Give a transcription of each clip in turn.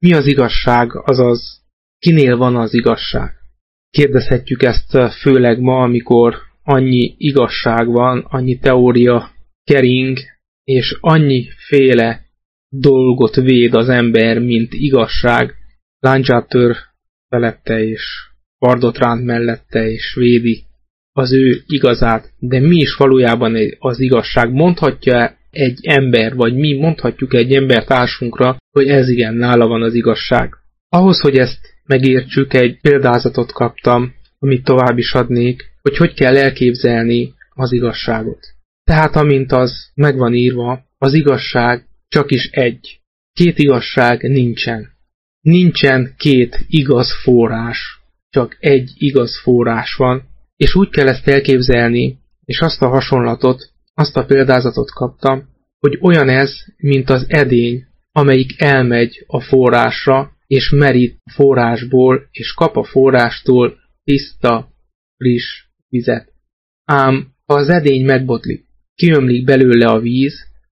Mi az igazság, azaz kinél van az igazság? Kérdezhetjük ezt főleg ma, amikor annyi igazság van, annyi teória kering, és annyiféle dolgot véd az ember, mint igazság, lándzsát tör felette, és pardot ránt mellette, és védi az ő igazát. De mi is valójában az igazság? Mondhatja egy ember, vagy mi mondhatjuk egy embertársunkra, hogy ez igen, nála van az igazság? Ahhoz, hogy ezt megértsük, egy példázatot kaptam, amit tovább is adnék, hogy kell elképzelni az igazságot. Tehát amint az meg van írva, az igazság csak is egy. Két igazság nincsen. Nincsen két igaz forrás, csak egy igaz forrás van, és úgy kell ezt elképzelni, és azt a hasonlatot, azt a példázatot kaptam, hogy olyan ez, mint az edény, amelyik elmegy a forrásra, és merít a forrásból, és kap a forrástól tiszta, friss vizet. Ám ha az edény megbotlik, kiömlik belőle a víz,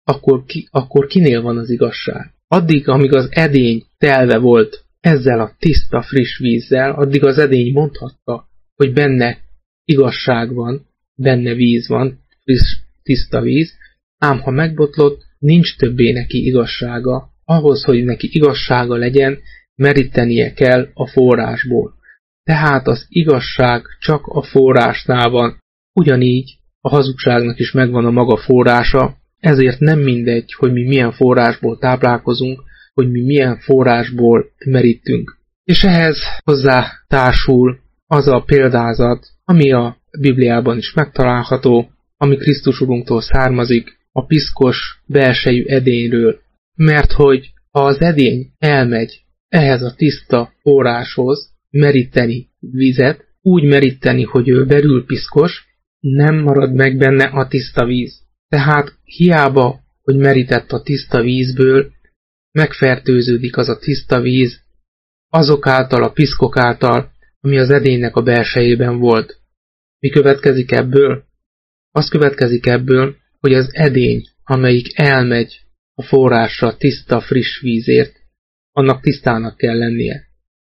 akkor kinél van az igazság? Addig, amíg az edény telve volt ezzel a tiszta, friss vízzel, addig az edény mondhatta, hogy benne igazság van, benne víz van, friss, tiszta víz, ám ha megbotlott, nincs többé neki igazsága. Ahhoz, hogy neki igazsága legyen, merítenie kell a forrásból. Tehát az igazság csak a forrásnál van. Ugyanígy a hazugságnak is megvan a maga forrása, ezért nem mindegy, hogy mi milyen forrásból táplálkozunk, hogy mi milyen forrásból merítünk. És ehhez hozzá társul az a példázat, ami a Bibliában is megtalálható, ami Krisztus Urunktól származik, a piszkos belsejű edényről. Mert hogy ha az edény elmegy ehhez a tiszta forráshoz meríteni vizet, úgy meríteni, hogy ő belül piszkos, nem marad meg benne a tiszta víz. Tehát hiába, hogy merített a tiszta vízből, megfertőződik az a tiszta víz azok által, a piszkok által, ami az edénynek a belsejében volt. Mi következik ebből? Az következik ebből, hogy az edény, amelyik elmegy a forrásra tiszta, friss vízért, annak tisztának kell lennie.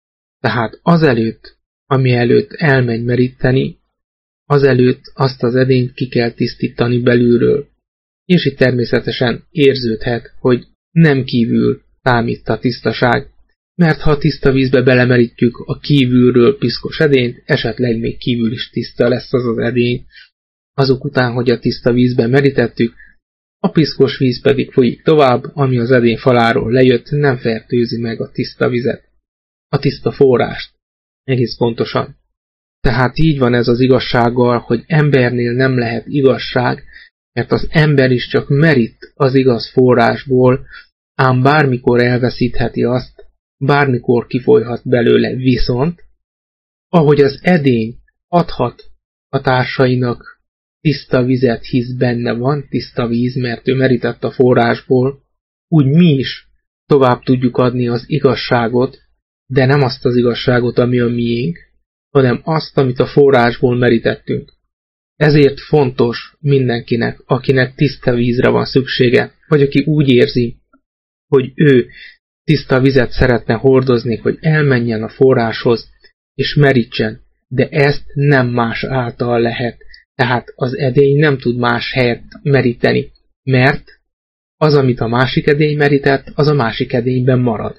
Tehát azelőtt, ami előtt elmegy meríteni, azelőtt azt az edényt ki kell tisztítani belülről. És itt természetesen érződhet, hogy nem kívül számít a tisztaság, mert ha a tiszta vízbe belemerítjük a kívülről piszkos edényt, esetleg még kívül is tiszta lesz az az edény. Azok után, hogy a tiszta vízbe merítettük, a piszkos víz pedig folyik tovább, ami az edény faláról lejött, nem fertőzi meg a tiszta vizet, a tiszta forrást. Egész pontosan. Tehát így van ez az igazsággal, hogy embernél nem lehet igazság, mert az ember is csak merít az igaz forrásból, ám bármikor elveszítheti azt, bármikor kifolyhat belőle, viszont, ahogy az edény adhat a társainak tiszta vizet, hisz benne van tiszta víz, mert ő merített a forrásból, úgy mi is tovább tudjuk adni az igazságot, de nem azt az igazságot, ami a miénk, hanem azt, amit a forrásból merítettünk. Ezért fontos mindenkinek, akinek tiszta vízre van szüksége, vagy aki úgy érzi, hogy ő tiszta vizet szeretne hordozni, hogy elmenjen a forráshoz, és merítsen, de ezt nem más által lehet. Tehát az edény nem tud más helyet meríteni, mert az, amit a másik edény merített, az a másik edényben marad.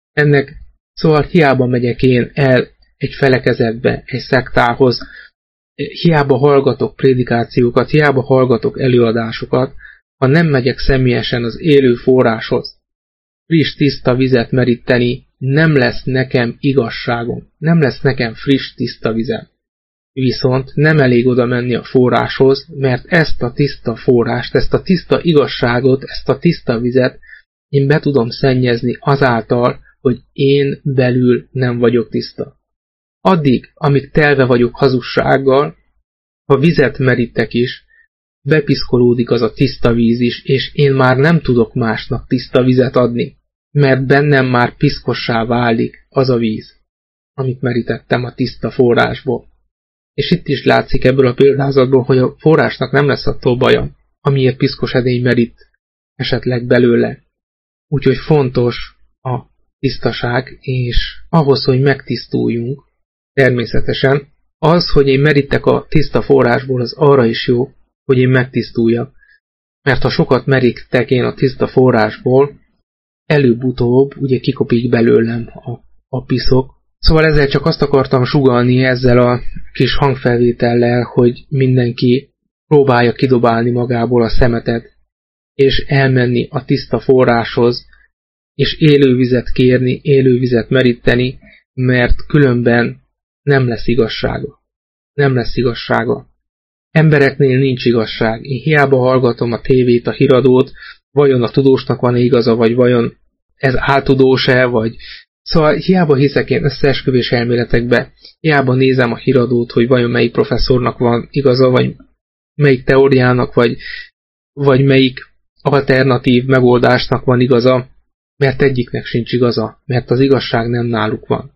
Szóval hiába megyek én el egy felekezetbe, egy szektához, hiába hallgatok prédikációkat, hiába hallgatok előadásokat, ha nem megyek személyesen az élő forráshoz, friss, tiszta vizet meríteni, nem lesz nekem igazságom, nem lesz nekem friss, tiszta vizem. Viszont nem elég oda menni a forráshoz, mert ezt a tiszta forrást, ezt a tiszta igazságot, ezt a tiszta vizet én be tudom szennyezni azáltal, hogy én belül nem vagyok tiszta. Addig, amíg telve vagyok hazugsággal, ha vizet merítek is, bepiszkolódik az a tiszta víz is, és én már nem tudok másnak tiszta vizet adni, mert bennem már piszkossá válik az a víz, amit merítettem a tiszta forrásból. És itt is látszik ebből a példázatból, hogy a forrásnak nem lesz attól baja, amiért piszkos edény merít esetleg belőle. Úgyhogy fontos a tisztaság, és ahhoz, hogy megtisztuljunk, természetesen, az, hogy én merítek a tiszta forrásból, az arra is jó, hogy én megtisztuljak. Mert ha sokat merítek én a tiszta forrásból, előbb-utóbb ugye kikopik belőlem a piszok. Szóval ezzel csak azt akartam sugallni ezzel a kis hangfelvétellel, hogy mindenki próbálja kidobálni magából a szemetet, és elmenni a tiszta forráshoz, és élővizet kérni, élővizet meríteni, mert különben nem lesz igazsága. Nem lesz igazsága. Embereknél nincs igazság. Én hiába hallgatom a tévét, a híradót, vajon a tudósnak van igaza, vagy vajon ez áltudós-e, vagy... Szóval hiába hiszek én összeesküvés elméletekbe, hiába nézem a híradót, hogy vajon melyik professzornak van igaza, vagy melyik teóriának, vagy melyik alternatív megoldásnak van igaza, mert egyiknek sincs igaza, mert az igazság nem náluk van.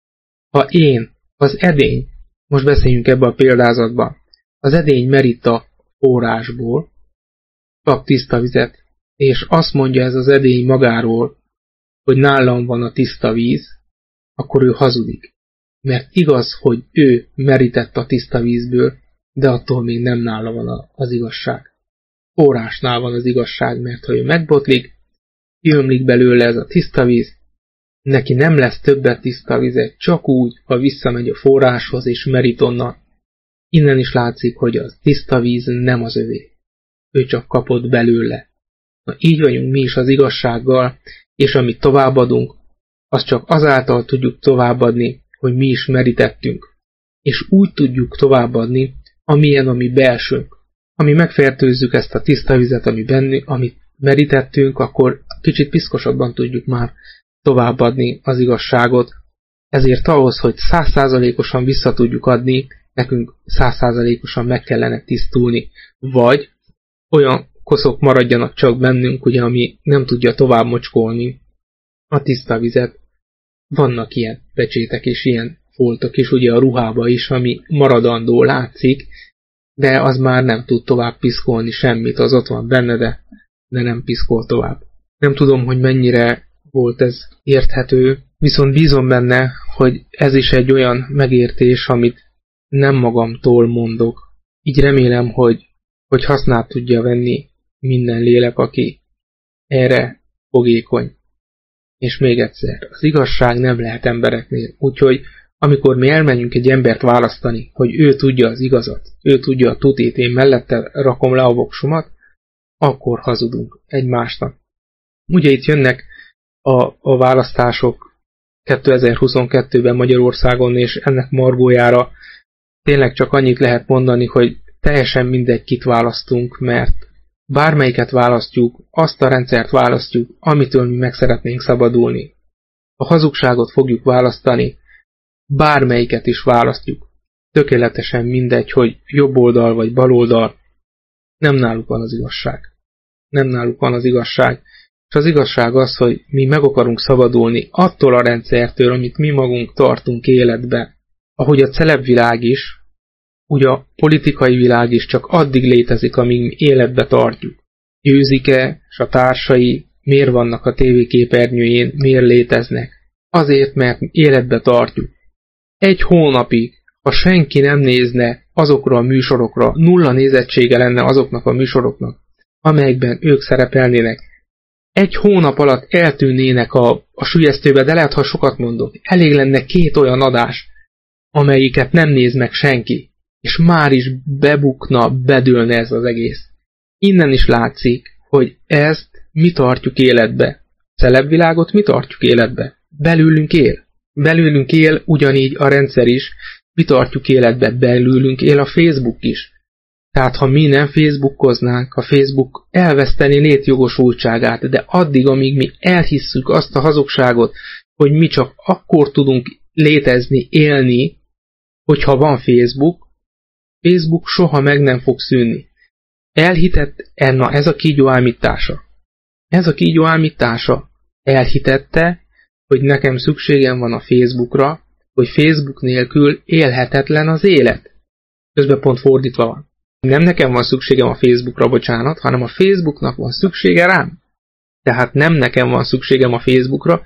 Ha én, az edény, most beszéljünk ebbe a példázatba, az edény merít a forrásból, kap tiszta vizet, és azt mondja ez az edény magáról, hogy nálam van a tiszta víz, akkor ő hazudik. Mert igaz, hogy ő merített a tiszta vízből, de attól még nem nála van az igazság. Forrásnál van az igazság, mert ha ő megbotlik, kiömlik belőle ez a tiszta víz, neki nem lesz többet tiszta vize, csak úgy, ha visszamegy a forráshoz és merít onnan. Innen is látszik, hogy a tiszta víz nem az övé. Ő csak kapott belőle. Na így vagyunk mi is az igazsággal, és amit továbbadunk, azt csak azáltal tudjuk továbbadni, hogy mi is merítettünk. És úgy tudjuk továbbadni, amilyen a mi belsőnk. Ami megfertőzzük ezt a tiszta vizet, amit merítettünk, akkor kicsit piszkosabban tudjuk már továbbadni az igazságot. Ezért ahhoz, hogy 100%-osan vissza tudjuk adni, nekünk 100%-osan meg kellene tisztulni. Vagy olyan koszok maradjanak csak bennünk, ugye, ami nem tudja tovább mocskolni a tiszta vizet. Vannak ilyen pecsétek és ilyen foltok is, ugye a ruhába is, ami maradandó látszik, de az már nem tud tovább piszkolni semmit, az ott van benne, de nem piszkol tovább. Nem tudom, hogy mennyire volt ez érthető, viszont bízom benne, hogy ez is egy olyan megértés, amit nem magamtól mondok. Így remélem, hogy hasznát tudja venni minden lélek, aki erre fogékony. És még egyszer, az igazság nem lehet embereknél, úgyhogy amikor mi elmenjünk egy embert választani, hogy ő tudja az igazat, ő tudja a tutét, én mellette rakom le a voksomat, akkor hazudunk egymásnak. Ugye itt jönnek a választások 2022-ben Magyarországon, és ennek margójára tényleg csak annyit lehet mondani, hogy teljesen mindegy, kit választunk, mert bármelyiket választjuk, azt a rendszert választjuk, amitől mi meg szeretnénk szabadulni. A hazugságot fogjuk választani, bármelyiket is választjuk. Tökéletesen mindegy, hogy jobb oldal vagy bal oldal, nem náluk van az igazság. Nem náluk van az igazság. És az igazság az, hogy mi meg akarunk szabadulni attól a rendszertől, amit mi magunk tartunk életbe. Ahogy a celebvilág is, úgy a politikai világ is csak addig létezik, amíg mi életbe tartjuk. Győzike és a társai miért vannak a tévéképernyőjén, miért léteznek? Azért, mert életbe tartjuk. Egy hónapig, ha senki nem nézne azokra a műsorokra, nulla nézettsége lenne azoknak a műsoroknak, amelyekben ők szerepelnének, egy hónap alatt eltűnnének a sülyeztőbe, de lehet, ha sokat mondok, elég lenne 2 olyan adás, amelyiket nem néz meg senki, és már is bebukna, bedőlne ez az egész. Innen is látszik, hogy ezt mi tartjuk életbe. Celebvilágot mi tartjuk életbe? Belülünk él. Belülünk él ugyanígy a rendszer is, mi tartjuk életbe, belülünk él a Facebook is. Tehát ha mi nem Facebookoznánk, a Facebook elveszteni létjogosultságát, de addig, amíg mi elhisszük azt a hazugságot, hogy mi csak akkor tudunk létezni, élni, hogyha van Facebook, Facebook soha meg nem fog szűnni. Elhitett, ez a kígyó álmítása. Ez a kígyó álmítása elhitette, hogy nekem szükségem van a Facebookra, hogy Facebook nélkül élhetetlen az élet. Közben pont fordítva van. Nem nekem van szükségem a Facebookra, bocsánat, hanem a Facebooknak van szüksége rám. Tehát nem nekem van szükségem a Facebookra,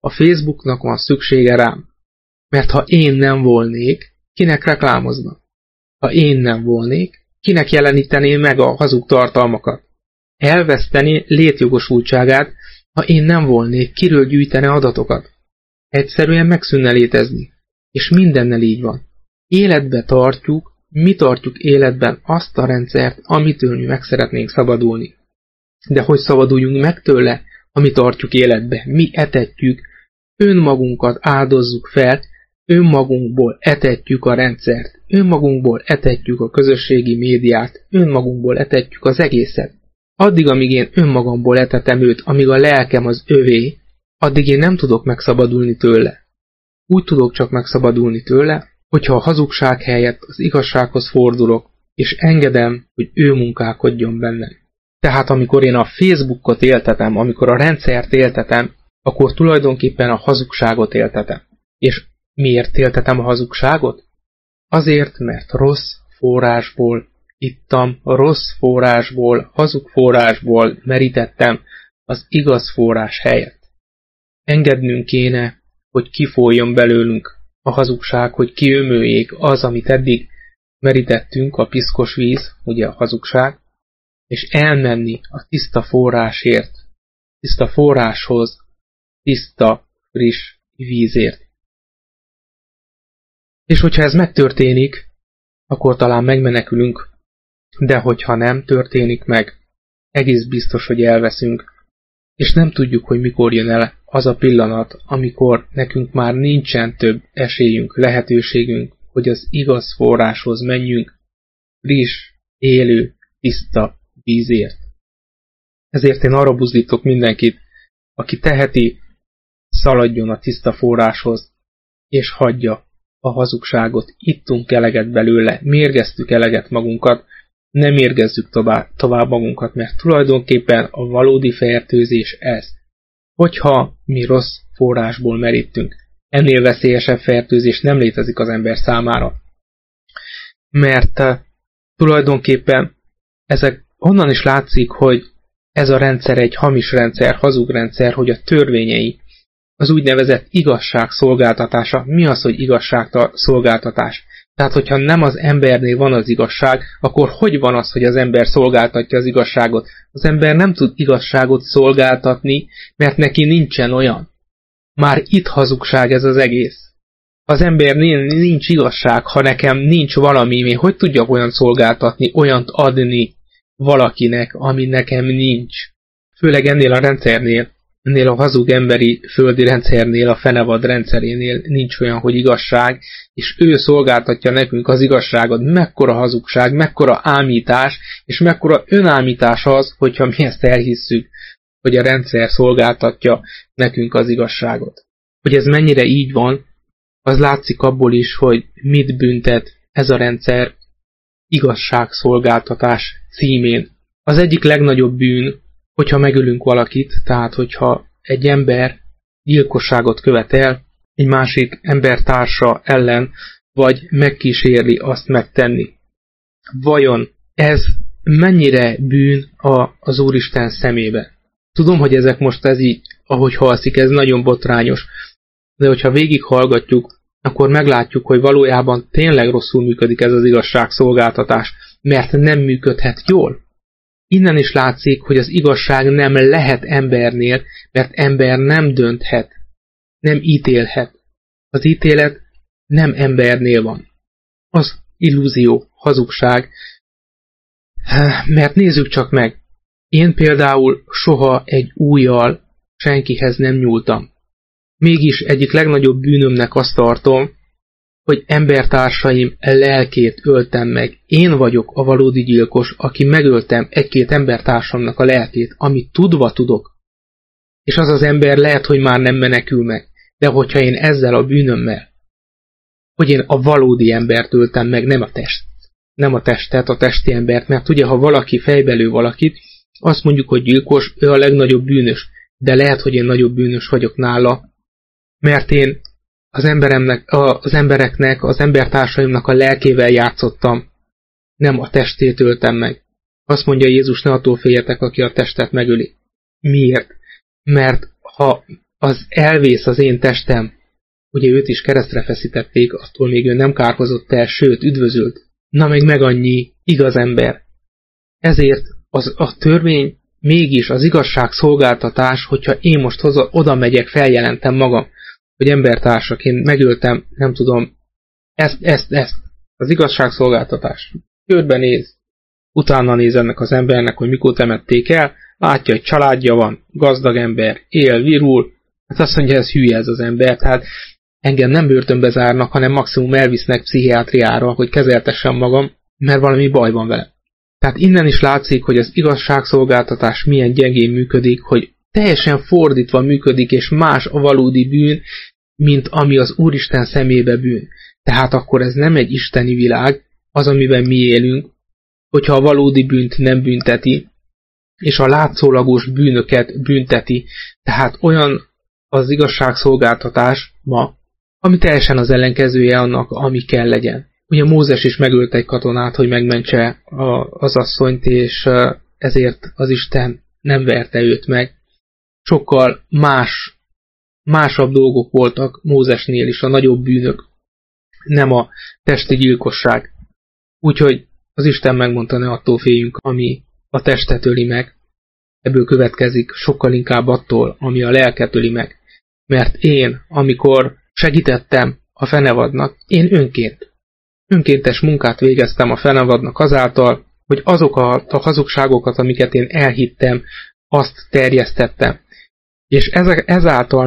A Facebooknak van szüksége rám. Mert ha én nem volnék, kinek reklámozna? Ha én nem volnék, kinek jelenítené meg a hazug tartalmakat? Elvesztené létjogosultságát, ha én nem volnék, kiről gyűjtene adatokat? Egyszerűen megszűnne létezni. És mindennel így van. Életbe tartjuk, mi tartjuk életben azt a rendszert, amitől mi meg szeretnénk szabadulni. De hogy szabaduljunk meg tőle, ami tartjuk életbe, mi etetjük, önmagunkat áldozzuk fel, önmagunkból etetjük a rendszert, önmagunkból etetjük a közösségi médiát, önmagunkból etetjük az egészet. Addig, amíg én önmagamból etetem őt, amíg a lelkem az övé, addig én nem tudok megszabadulni tőle. Úgy tudok csak megszabadulni tőle, hogyha a hazugság helyett az igazsághoz fordulok, és engedem, hogy ő munkálkodjon bennem. Tehát amikor én a Facebookot éltetem, amikor a rendszert éltetem, akkor tulajdonképpen a hazugságot éltetem. És miért éltetem a hazugságot? Azért, mert rossz forrásból ittam, rossz forrásból, hazug forrásból merítettem az igaz forrás helyett. Engednünk kéne, hogy kifoljon belőlünk a hazugság, hogy kiömöljék az, amit eddig merítettünk, a piszkos víz, ugye a hazugság, és elmenni a tiszta forrásért, tiszta forráshoz, tiszta, friss vízért. És hogyha ez megtörténik, akkor talán megmenekülünk, de hogyha nem történik meg, egész biztos, hogy elveszünk, és nem tudjuk, hogy mikor jön el az a pillanat, amikor nekünk már nincsen több esélyünk, lehetőségünk, hogy az igaz forráshoz menjünk, friss, élő, tiszta vízért. Ezért én arra buzdítok mindenkit, aki teheti, szaladjon a tiszta forráshoz, és hagyja a hazugságot. Ittunk eleget belőle, mérgeztük eleget magunkat, nem mérgezzük tovább magunkat, mert tulajdonképpen a valódi fertőzés ez. Hogyha mi rossz forrásból merítünk, ennél veszélyesebb fertőzés nem létezik az ember számára. Mert tulajdonképpen ezek onnan is látszik, hogy ez a rendszer egy hamis rendszer, hazug rendszer, hogy a törvényei, az úgynevezett igazság szolgáltatása. Mi az, hogy igazságszolgáltatás? Tehát, hogyha nem az embernél van az igazság, akkor hogy van az, hogy az ember szolgáltatja az igazságot? Az ember nem tud igazságot szolgáltatni, mert neki nincsen olyan. Már itt hazugság ez az egész. Az embernél nincs igazság, ha nekem nincs valami, én hogy tudjak olyan szolgáltatni, olyant adni valakinek, ami nekem nincs. Főleg ennél a rendszernél, ennél a hazug emberi földi rendszernél, a fenevad rendszerénél nincs olyan, hogy igazság, és ő szolgáltatja nekünk az igazságot. Mekkora hazugság, mekkora ámítás, és mekkora önámítás az, hogyha mi ezt elhisszük, hogy a rendszer szolgáltatja nekünk az igazságot. Hogy ez mennyire így van, az látszik abból is, hogy mit büntet ez a rendszer igazságszolgáltatás címén. Az egyik legnagyobb bűn, hogyha megölünk valakit, tehát hogyha egy ember gyilkosságot követel egy másik embertársa ellen, vagy megkísérli azt megtenni. Vajon ez mennyire bűn az Úristen szemébe? Tudom, hogy ezek most ez így, ahogy halszik, ez nagyon botrányos, de hogyha végighallgatjuk, akkor meglátjuk, hogy valójában tényleg rosszul működik ez az igazságszolgáltatás, mert nem működhet jól. Innen is látszik, hogy az igazság nem lehet embernél, mert ember nem dönthet, nem ítélhet. Az ítélet nem embernél van. Az illúzió, hazugság. Mert nézzük csak meg, én például soha egy ujjal senkihez nem nyúltam. Mégis egyik legnagyobb bűnömnek azt tartom, hogy embertársaim lelkét öltem meg. Én vagyok a valódi gyilkos, aki megöltem egy-két embertársamnak a lelkét, amit tudva tudok. És az az ember lehet, hogy már nem menekül meg. De hogyha én ezzel a bűnömmel, hogy én a valódi embert öltem meg, nem a testet, a testi embert, mert ugye, ha valaki fejbelő valakit, azt mondjuk, hogy gyilkos, ő a legnagyobb bűnös, de lehet, hogy én nagyobb bűnös vagyok nála, mert én az embereknek, az embertársaimnak a lelkével játszottam, nem a testét öltem meg. Azt mondja Jézus, ne attól féljetek, aki a testet megöli. Miért? Mert ha az elvész az én testem. Ugye őt is keresztre feszítették, attól még ő nem kárhozott el, sőt, üdvözölt. Na meg annyi igaz ember. Ezért a törvény mégis az igazságszolgáltatás, hogyha én most oda megyek, feljelentem magam, hogy embertársak, én megöltem, nem tudom, ezt, az igazságszolgáltatás. Körbe néz, utána néz ennek az embernek, hogy mikor temették el, látja, hogy családja van, gazdag ember, él, virul, hát azt mondja, ez hülye ez az ember, tehát engem nem börtönbe zárnak, hanem maximum elvisznek pszichiátriára, hogy kezeltessem magam, mert valami baj van vele. Tehát innen is látszik, hogy az igazságszolgáltatás milyen gyengén működik, hogy teljesen fordítva működik, és más a valódi bűn, mint ami az Úristen szemébe bűn. Tehát akkor ez nem egy isteni világ, az, amiben mi élünk, hogyha a valódi bűnt nem bünteti, és a látszólagos bűnöket bünteti. Tehát olyan az igazságszolgáltatás ma, ami teljesen az ellenkezője annak, ami kell legyen. Ugye Mózes is megölte egy katonát, hogy megmentse az asszonyt, és ezért az Isten nem verte őt meg. Sokkal másabb dolgok voltak Mózesnél is, a nagyobb bűnök, nem a testi gyilkosság. Úgyhogy az Isten megmondta, ne attól féljünk, ami a testet öli meg. Ebből következik sokkal inkább attól, ami a lelket öli meg. Mert én, amikor segítettem a fenevadnak, én önkéntes munkát végeztem a fenevadnak azáltal, hogy azokat a hazugságokat, amiket én elhittem, azt terjesztettem. És ezáltal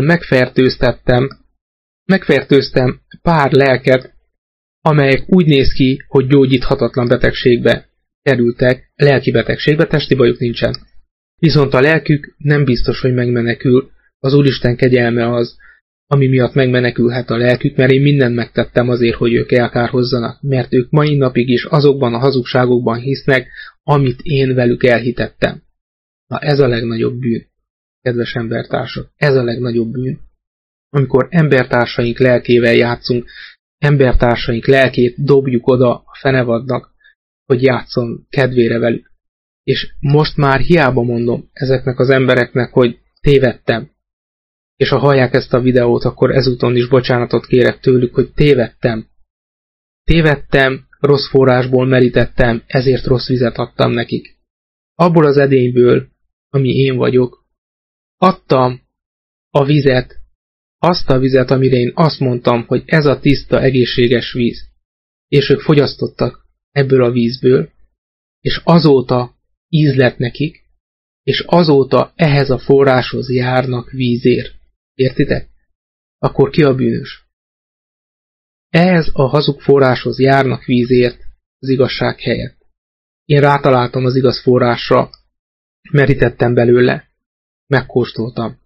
megfertőztem pár lelket, amelyek úgy néz ki, hogy gyógyíthatatlan betegségbe kerültek, lelki betegségbe, testi bajuk nincsen. Viszont a lelkük nem biztos, hogy megmenekül, az Úristen kegyelme az, ami miatt megmenekülhet a lelkük, mert én mindent megtettem azért, hogy ők elkárhozzanak, mert ők mai napig is azokban a hazugságokban hisznek, amit én velük elhitettem. Na ez a legnagyobb bűn, kedves embertársak, ez a legnagyobb bűn. Amikor embertársaink lelkével játszunk, embertársaink lelkét dobjuk oda a fenevadnak, hogy játszon kedvére velük. És most már hiába mondom ezeknek az embereknek, hogy tévedtem. És ha hallják ezt a videót, akkor ezúton is bocsánatot kérek tőlük, hogy tévedtem. Tévedtem, rossz forrásból merítettem, ezért rossz vizet adtam nekik. Abból az edényből, ami én vagyok, adtam a vizet, azt a vizet, amire én azt mondtam, hogy ez a tiszta, egészséges víz. És ők fogyasztottak ebből a vízből, és azóta íz lett nekik, és azóta ehhez a forráshoz járnak vízért. Értitek? Akkor ki a bűnös? Ehhez a hazug forráshoz járnak vízért az igazság helyett. Én rátaláltam az igaz forrásra, merítettem belőle, megkóstoltam.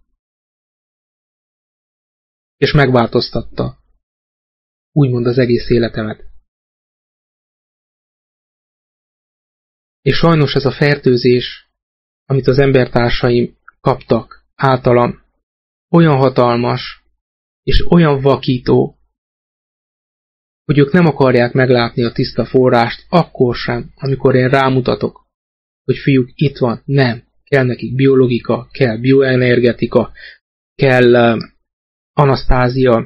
És megváltoztatta, úgymond az egész életemet. És sajnos ez a fertőzés, amit az embertársaim kaptak általam, olyan hatalmas és olyan vakító, hogy ők nem akarják meglátni a tiszta forrást, akkor sem, amikor én rámutatok, hogy fiúk, itt van, nem, kell nekik biológika, kell bioenergetika, kell anasztázia,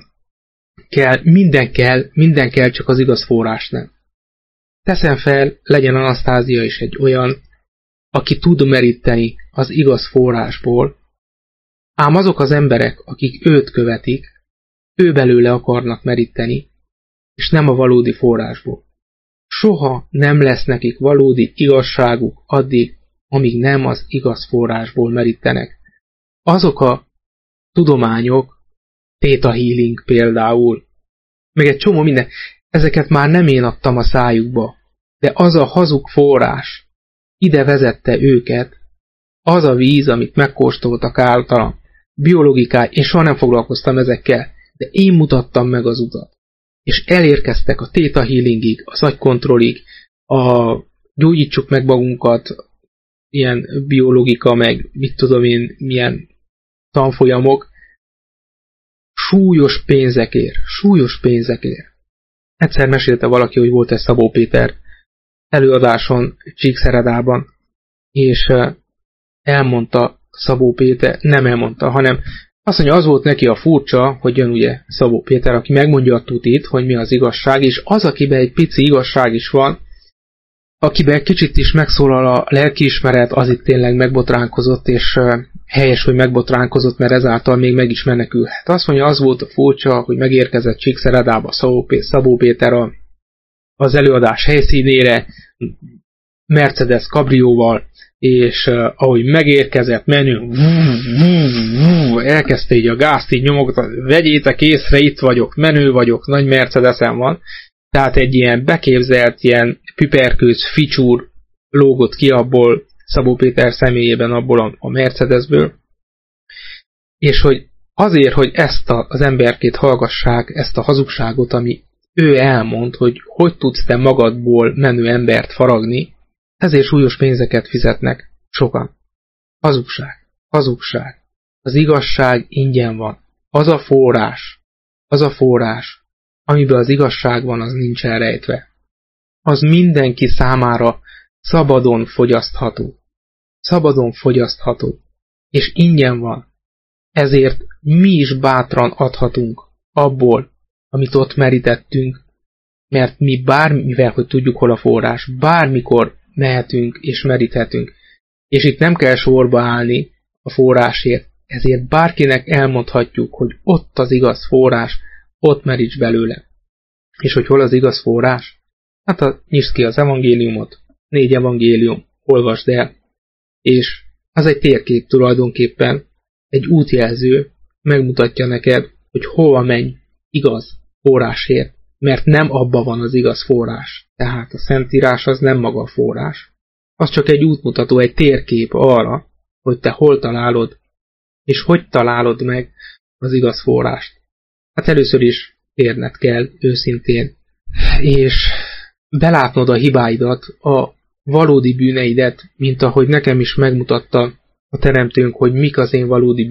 minden kell, csak az igaz forrás nem. Teszem fel, legyen anasztázia is egy olyan, aki tud meríteni az igaz forrásból, ám azok az emberek, akik őt követik, ő belőle akarnak meríteni, és nem a valódi forrásból. Soha nem lesz nekik valódi igazságuk addig, amíg nem az igaz forrásból merítenek. Azok a tudományok, Theta Healing például, meg egy csomó minden, ezeket már nem én adtam a szájukba, de az a hazug forrás ide vezette őket, az a víz, amit megkóstoltak általam, biológikai, én soha nem foglalkoztam ezekkel, de én mutattam meg az utat. És elérkeztek a Theta Healingig, az agykontrollig, a gyógyítsuk meg magunkat, ilyen biológika, meg mit tudom én, milyen tanfolyamok, súlyos pénzekért. Egyszer mesélte valaki, hogy volt egy Szabó Péter előadáson Csíkszeredában, és elmondta Szabó Péter, nem elmondta, hanem Azt mondja, az volt neki a furcsa, hogy jön ugye Szabó Péter, aki megmondja a tutit, hogy mi az igazság, és az, akiben egy pici igazság is van, akiben kicsit is megszólal a lelkiismeret, az itt tényleg megbotránkozott, és helyes, hogy megbotránkozott, mert ezáltal még meg is menekülhet. Azt mondja, az volt a furcsa, hogy megérkezett Csíkszeredába Szabó Péter az előadás helyszínére, Mercedes kabrióval, és ahogy megérkezett menő, elkezdte így a gázt, így nyomogatott, vegyétek észre, itt vagyok, menő vagyok, nagy Mercedesen van. Tehát egy ilyen beképzelt, ilyen piperkőc ficsúr lógott ki abból, Szabó Péter személyében abból a Mercedesből, és hogy azért, hogy ezt az emberkét hallgassák, ezt a hazugságot, ami ő elmond, hogy tudsz te magadból menő embert faragni, ezért súlyos pénzeket fizetnek sokan. Hazugság. Az igazság ingyen van. Az a forrás, amiben az igazság van, az nincs elrejtve. Az mindenki számára szabadon fogyasztható. És ingyen van. Ezért mi is bátran adhatunk abból, amit ott merítettünk, mert mi bármivel, hogy tudjuk, hol a forrás, bármikor mehetünk és meríthetünk. És itt nem kell sorba állni a forrásért, ezért bárkinek elmondhatjuk, hogy ott az igaz forrás, ott meríts belőle. És hogy hol az igaz forrás? Hát nyisd ki az evangéliumot, 4 evangélium, olvasd el, és az egy térkép tulajdonképpen, egy útjelző, megmutatja neked, hogy hova menj igaz forrásért, mert nem abba van az igaz forrás. Tehát a Szentírás az nem maga a forrás. Az csak egy útmutató, egy térkép arra, hogy te hol találod, és hogy találod meg az igaz forrást. Hát először is térned kell őszintén, és belátnod a hibáidat, a valódi bűneidet, mint ahogy nekem is megmutatta a Teremtőnk, hogy mik az én valódi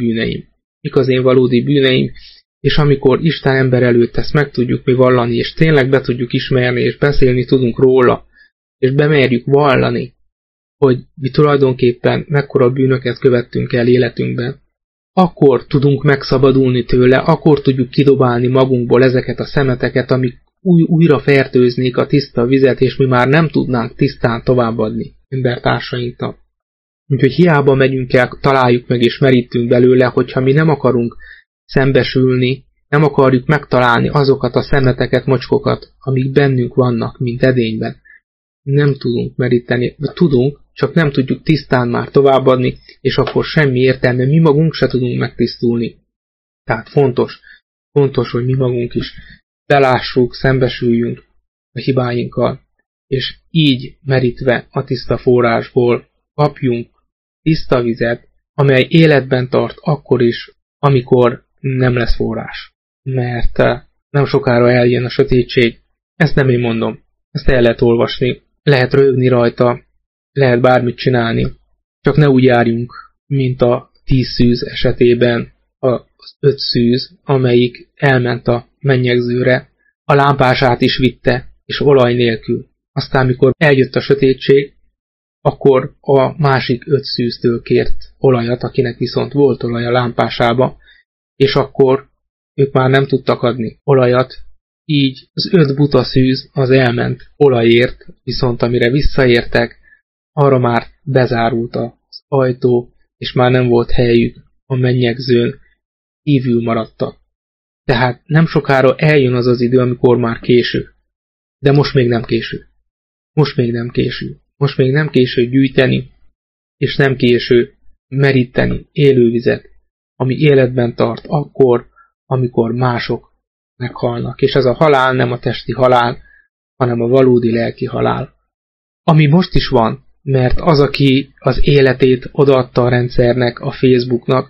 bűneim. És amikor Isten ember előtt ezt meg tudjuk mi vallani, és tényleg be tudjuk ismerni, és beszélni tudunk róla, és bemerjük vallani, hogy mi tulajdonképpen mekkora bűnöket követtünk el életünkben, akkor tudunk megszabadulni tőle, akkor tudjuk kidobálni magunkból ezeket a szemeteket, amik újra fertőznék a tiszta vizet, és mi már nem tudnánk tisztán továbbadni embertársainknak. Úgyhogy hiába megyünk el, találjuk meg és merítünk belőle, hogyha mi nem akarunk szembesülni, nem akarjuk megtalálni azokat a szemeteket, mocskokat, amik bennünk vannak, mint edényben. Nem tudunk meríteni, tudunk, csak nem tudjuk tisztán már továbbadni, és akkor semmi értelme, mi magunk se tudunk megtisztulni. Tehát fontos, hogy mi magunk is belássuk, szembesüljünk a hibáinkkal, és így merítve a tiszta forrásból kapjunk tiszta vizet, amely életben tart akkor is, amikor nem lesz forrás. Mert nem sokára eljön a sötétség. Ezt nem én mondom. Ezt el lehet olvasni. Lehet röhögni rajta. Lehet bármit csinálni. Csak ne úgy járjunk, mint a 10 szűz esetében az 5 szűz, amelyik elment a mennyegzőre. A lámpását is vitte, és olaj nélkül. Aztán, mikor eljött a sötétség, akkor a másik 5 szűztől kért olajat, akinek viszont volt olaj a lámpásába, és akkor ők már nem tudtak adni olajat, így az 5 buta szűz az elment olajért, viszont amire visszaértek, arra már bezárult az ajtó, és már nem volt helyük a mennyegzőn, kívül maradtak. Tehát nem sokára eljön az az idő, amikor már késő. De most még nem késő. Most még nem késő gyűjteni, és nem késő meríteni élővizet, ami életben tart akkor, amikor mások meghalnak. És ez a halál nem a testi halál, hanem a valódi lelki halál. Ami most is van, mert az, aki az életét odaadta a rendszernek, a Facebooknak,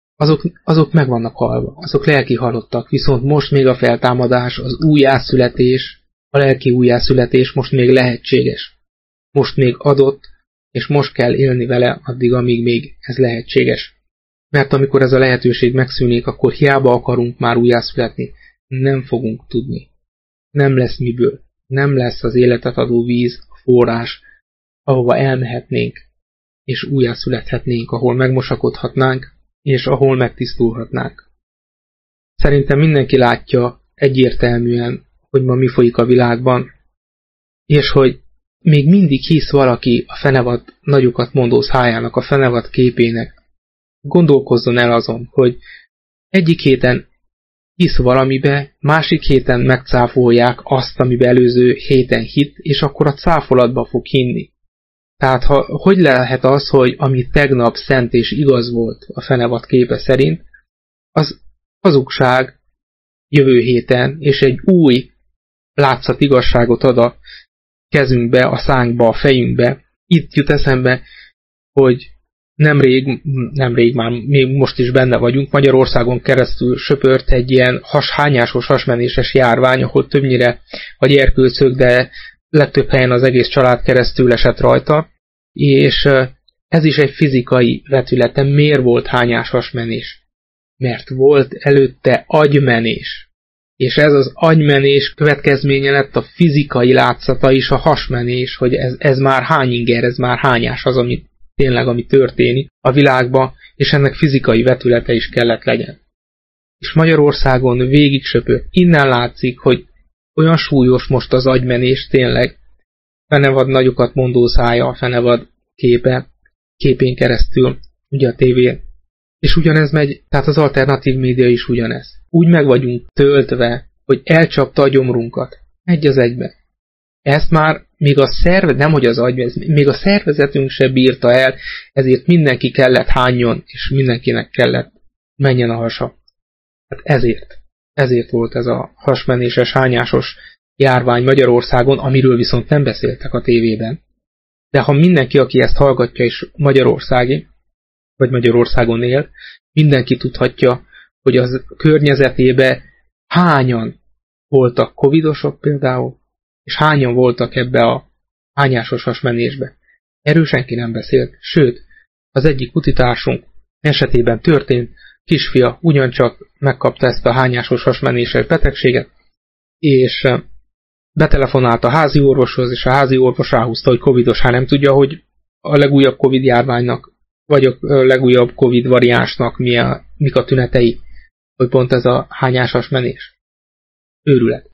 azok meg vannak halva, azok lelki halottak, viszont most még a feltámadás, az újjászületés, a lelki újjászületés most még lehetséges. Most még adott, és most kell élni vele addig, amíg még ez lehetséges. Mert amikor ez a lehetőség megszűnik, akkor hiába akarunk már újjászületni, nem fogunk tudni. Nem lesz miből. Nem lesz az életet adó víz, a forrás, ahova elmehetnénk, és újjászülethetnénk, ahol megmosakodhatnánk, és ahol megtisztulhatnánk. Szerintem mindenki látja egyértelműen, hogy ma mi folyik a világban, és hogy még mindig hisz valaki a fenevad nagyokat mondó szájának, a fenevad képének. Gondolkozzon el azon, hogy egyik héten hisz valamibe, másik héten megcáfolják azt, amiben előző héten hitt, és akkor a cáfolatba fog hinni. Tehát hogy lehet az, hogy ami tegnap szent és igaz volt a fenevad képe szerint, az hazugság jövő héten, és egy új látszat igazságot ad a kezünkbe, a szánkba, a fejünkbe. Itt jut eszembe, hogy nemrég már még most is benne vagyunk, Magyarországon keresztül söpört egy ilyen hányásos, hasmenéses járvány, ahol többnyire vagy erkölcök, de legtöbb helyen az egész család keresztül esett rajta, és ez is egy fizikai vetülete. Miért volt hányás hasmenés? Mert volt előtte agymenés. És ez az agymenés következménye lett a fizikai látszata is, a hasmenés, hogy ez már hány inger, ez már hányás az, ami történik a világban, és ennek fizikai vetülete is kellett legyen. És Magyarországon végig söpör. Innen látszik, hogy olyan súlyos most az agymenés, tényleg, fenevad nagyokat mondó szája, a fenevad képén keresztül, ugye a tévén. És ugyanez megy, tehát az alternatív média is ugyanez. Úgy meg vagyunk töltve, hogy elcsapta a gyomrunkat. Egy az egybe. Ezt már még a még a szervezetünk se bírta el, ezért mindenki kellett hányjon, és mindenkinek kellett menjen a hasa. Hát ezért volt ez a hasmenéses, hányásos járvány Magyarországon, amiről viszont nem beszéltek a tévében. De ha mindenki, aki ezt hallgatja, és magyarországi, vagy Magyarországon él, mindenki tudhatja, hogy az környezetében hányan voltak covidosok például, és hányan voltak ebbe a hányásos hasmenésbe. Erről senki nem beszélt, sőt, az egyik utitársunk esetében történt, kisfia ugyancsak megkapta ezt a hányásos hasmenéses betegséget, és betelefonált a házi orvoshoz, és a házi orvos ráhúzta, hogy covidos, nem tudja, hogy a legújabb covid járványnak, vagy a legújabb covid variánsnak mik a tünetei, hogy pont ez a hányás hasmenés. Őrület.